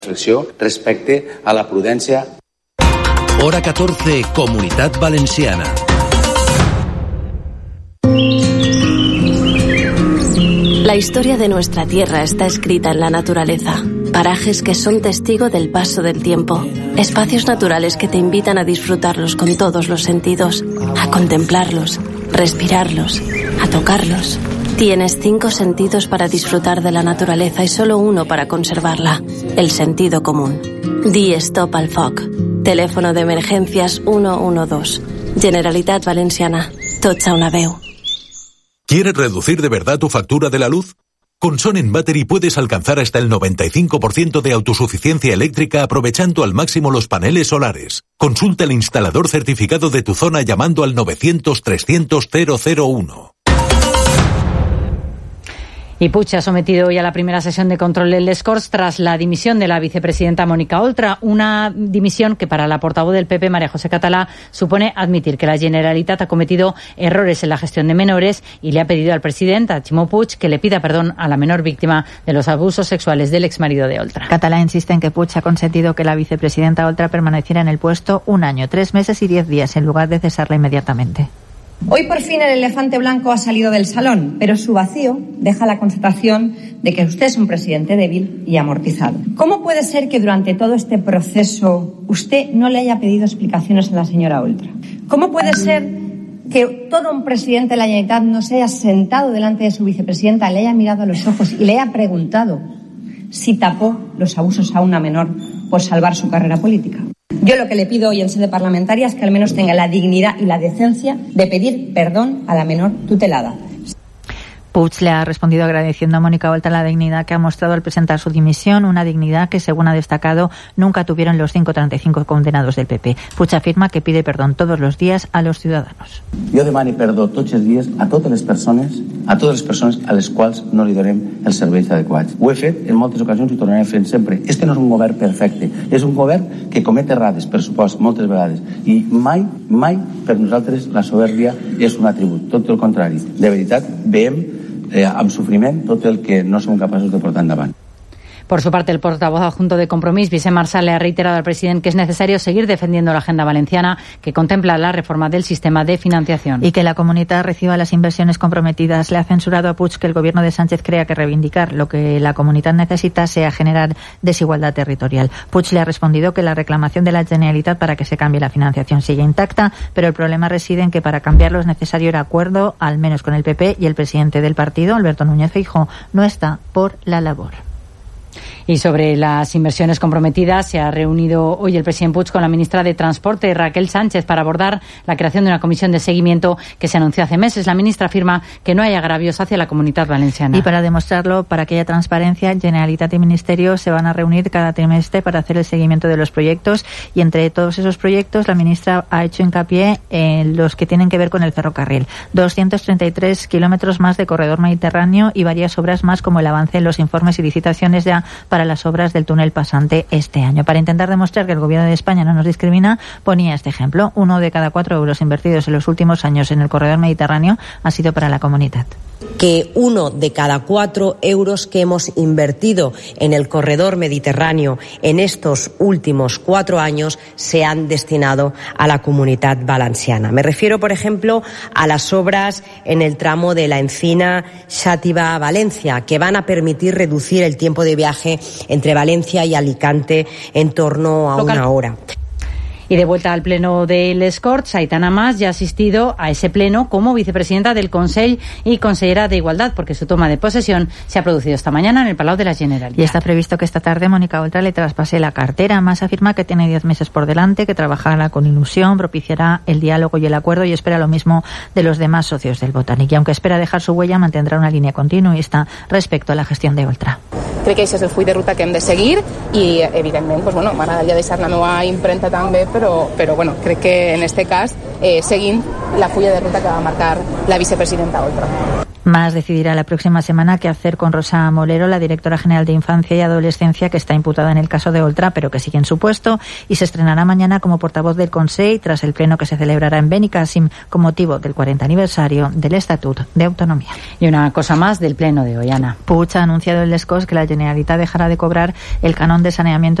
reflexió respecte a la prudència. Hora 14, Comunitat Valenciana. La historia de nuestra tierra está escrita en la naturaleza. Parajes que son testigo del paso del tiempo. Espacios naturales que te invitan a disfrutarlos con todos los sentidos, a contemplarlos, respirarlos, a tocarlos. Tienes 5 sentidos para disfrutar de la naturaleza y solo uno para conservarla, el sentido común. Di stop al foc. Teléfono de emergencias 112. Generalitat Valenciana. Tots a una veu. ¿Quieres reducir de verdad tu factura de la luz? Con Sonnen Battery puedes alcanzar hasta el 95% de autosuficiencia eléctrica aprovechando al máximo los paneles solares. Consulta el instalador certificado de tu zona llamando al 900-300-001. Y Puig ha sometido hoy a la primera sesión de control en Les Corts tras la dimisión de la vicepresidenta Mónica Oltra, una dimisión que para la portavoz del PP, María José Català, supone admitir que la Generalitat ha cometido errores en la gestión de menores y le ha pedido al presidente, a Ximo Puig, que le pida perdón a la menor víctima de los abusos sexuales del exmarido de Oltra. Català insiste en que Puig ha consentido que la vicepresidenta Oltra permaneciera en el puesto 1 año, 3 meses y 10 días, en lugar de cesarla inmediatamente. Hoy por fin el elefante blanco ha salido del salón, pero su vacío deja la constatación de que usted es un presidente débil y amortizado. ¿Cómo puede ser que durante todo este proceso usted no le haya pedido explicaciones a la señora Oltra? ¿Cómo puede ser que todo un presidente de la Generalitat no se haya sentado delante de su vicepresidenta, le haya mirado a los ojos y le haya preguntado si tapó los abusos a una menor por salvar su carrera política? Yo lo que le pido hoy en sede parlamentaria es que al menos tenga la dignidad y la decencia de pedir perdón a la menor tutelada. Puig le ha respondido agradeciendo a Mónica Oltra la dignidad que ha mostrado al presentar su dimisión, una dignidad que, según ha destacado, nunca tuvieron los 535 condenados del PP. Puig afirma que pide perdón todos los días a los ciudadanos. Jo demano perdó tots els dies a totes les persones a les quals no li donem els serveis adequats. Ho he fet en moltes ocasions i ho tornaré fent sempre. Este no és un govern perfecte, és un govern que comet errades, per supost, moltes vegades, i mai per nosaltres la soberbia és un atribut, tot el contrari. De veritat, veiem amb sofriment tot el que no som capaços de portar endavant. Por su parte, el portavoz adjunto de Compromís, Vicent Marsal, le ha reiterado al presidente que es necesario seguir defendiendo la agenda valenciana que contempla la reforma del sistema de financiación. Y que la comunidad reciba las inversiones comprometidas. Le ha censurado a Puig que el gobierno de Sánchez crea que reivindicar lo que la comunidad necesita sea generar desigualdad territorial. Puig le ha respondido que la reclamación de la Generalitat para que se cambie la financiación sigue intacta, pero el problema reside en que para cambiarlo es necesario el acuerdo, al menos con el PP, y el presidente del partido, Alberto Núñez Feijóo, no está por la labor. Y sobre las inversiones comprometidas, se ha reunido hoy el presidente Puig con la ministra de Transporte, Raquel Sánchez, para abordar la creación de una comisión de seguimiento que se anunció hace meses. La ministra afirma que no hay agravios hacia la Comunitat Valenciana. Y para demostrarlo, para que haya transparencia, Generalitat y Ministerio se van a reunir cada trimestre para hacer el seguimiento de los proyectos, y entre todos esos proyectos la ministra ha hecho hincapié en los que tienen que ver con el ferrocarril. 233 kilómetros más de corredor mediterráneo y varias obras más, como el avance en los informes y licitaciones ya para las obras del túnel pasante este año. Para intentar demostrar que el gobierno de España no nos discrimina, ponía este ejemplo: 1 de cada 4 euros invertidos en los últimos años en el corredor mediterráneo ha sido para la comunidad. Que 1 de cada 4 euros que hemos invertido en el corredor mediterráneo en estos últimos 4 años se han destinado a la Comunitat Valenciana. Me refiero, por ejemplo, a las obras en el tramo de la Encina Xàtiva-Valencia, que van a permitir reducir el tiempo de viaje entre Valencia y Alicante en torno a una hora. Y de vuelta al pleno de Les Corts, Aitana Mas ya ha asistido a ese pleno como vicepresidenta del Consell y consellera de Igualdad, porque su toma de posesión se ha producido esta mañana en el Palau de la Generalitat. Y está previsto que esta tarde Mónica Oltra le traspase la cartera. Mas afirma que tiene 10 meses por delante, que trabajará con ilusión, propiciará el diálogo y el acuerdo, y espera lo mismo de los demás socios del Botànic. Y aunque espera dejar su huella, mantendrá una línea continuista respecto a la gestión de Oltra. Crec que això és el full de ruta que hem de seguir i, evidentment, m'agradaria deixar la meva impremta també, però bueno, crec que en este cas seguim la fulla de ruta que va marcar la vicepresidenta Oltra. Mas decidirá la próxima semana qué hacer con Rosa Molero, la directora general de Infancia y Adolescencia, que está imputada en el caso de Oltra, pero que sigue en su puesto, y se estrenará mañana como portavoz del Consell tras el pleno que se celebrará en Benicàssim con motivo del 40 aniversario del Estatut de Autonomía. Y una cosa más del pleno de hoy, Ana. Puig ha anunciado en Les Corts que la Generalitat dejará de cobrar el canon de saneamiento